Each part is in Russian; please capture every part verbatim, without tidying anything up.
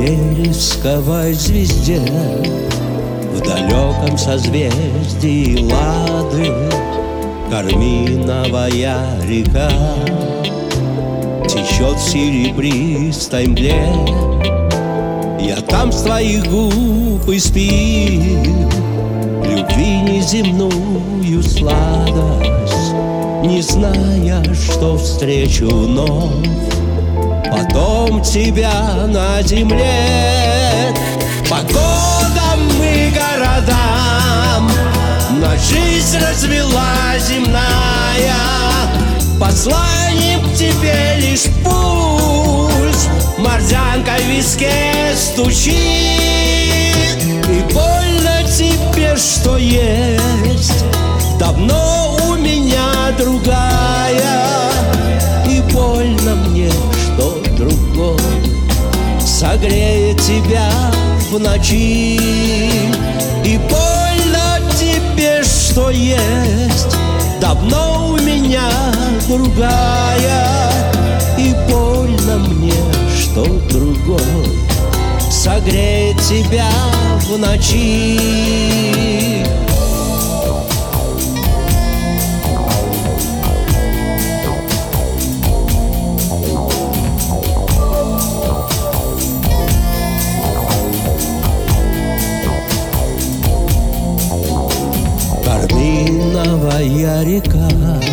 вересковой звезде в далеком созвездии Лады карминовая река течет в серебристой мгле. Я там с твоих губ испил любви неземную сладость, не зная, что встречу вновь потом тебя на земле. По годам и городам на жизнь развела земная, посланием к тебе лишь пусть морзянка в виске стучит. И больно тебе, что есть давно у меня другая, и больно мне, что другой согреет тебя в ночи. И больно тебе, что есть давно у меня другая, и больно мне, что другой согреет тебя в ночи. Карминовая река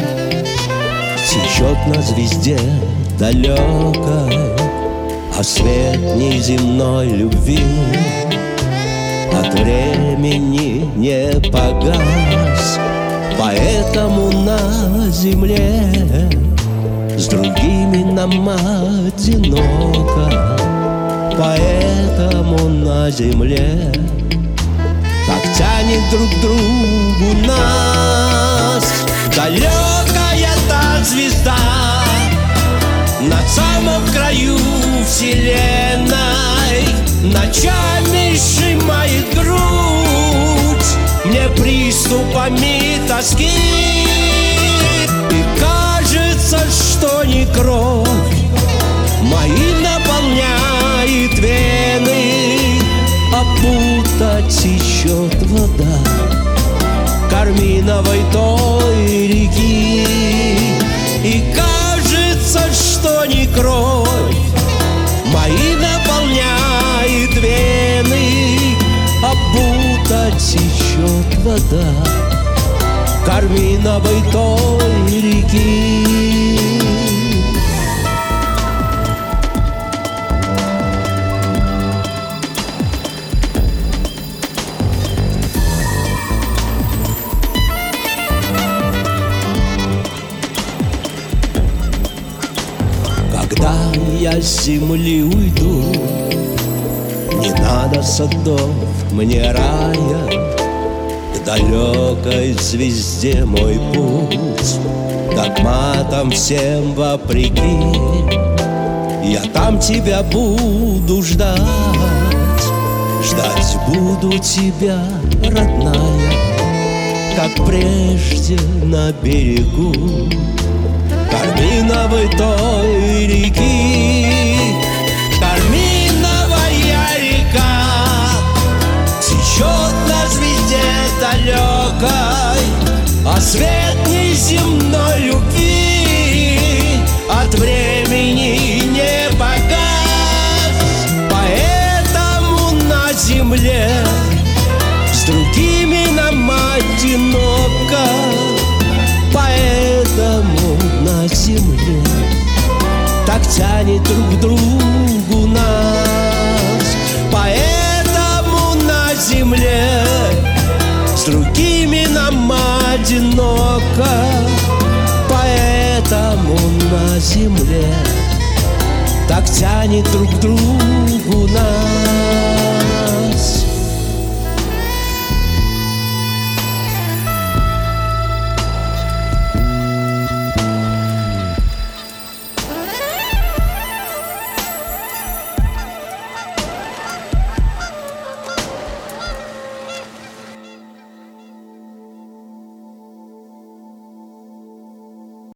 течет на звезде далекой, а свет неземной любви от времени не погас. Поэтому на земле с другими нам одиноко, поэтому на земле так тянет друг к другу нас. Далекая та звезда над самым краю вселенной ночами сжимает грудь мне приступами тоски. И кажется, что не кровь мои наполняет вены, а будто течет вода карминовой той реки. И кажется, что не кровь мои наполняет вены, а будто течет вода карминовой той реки. Когда я с земли уйду, не надо садов мне рая, к далекой звезде мой путь догматам всем вопреки. Я там тебя буду ждать, ждать буду тебя, родная, как прежде на берегу карминовой той реки. Карминовая река течет на звезде далекой, а свет неземной любви от времени не погас. Поэтому на земле с другими нам одиноко, поэтому на земле так тянет друг к другу нас. Поэтому на земле с другими нам одиноко, поэтому на земле так тянет друг к другу нас.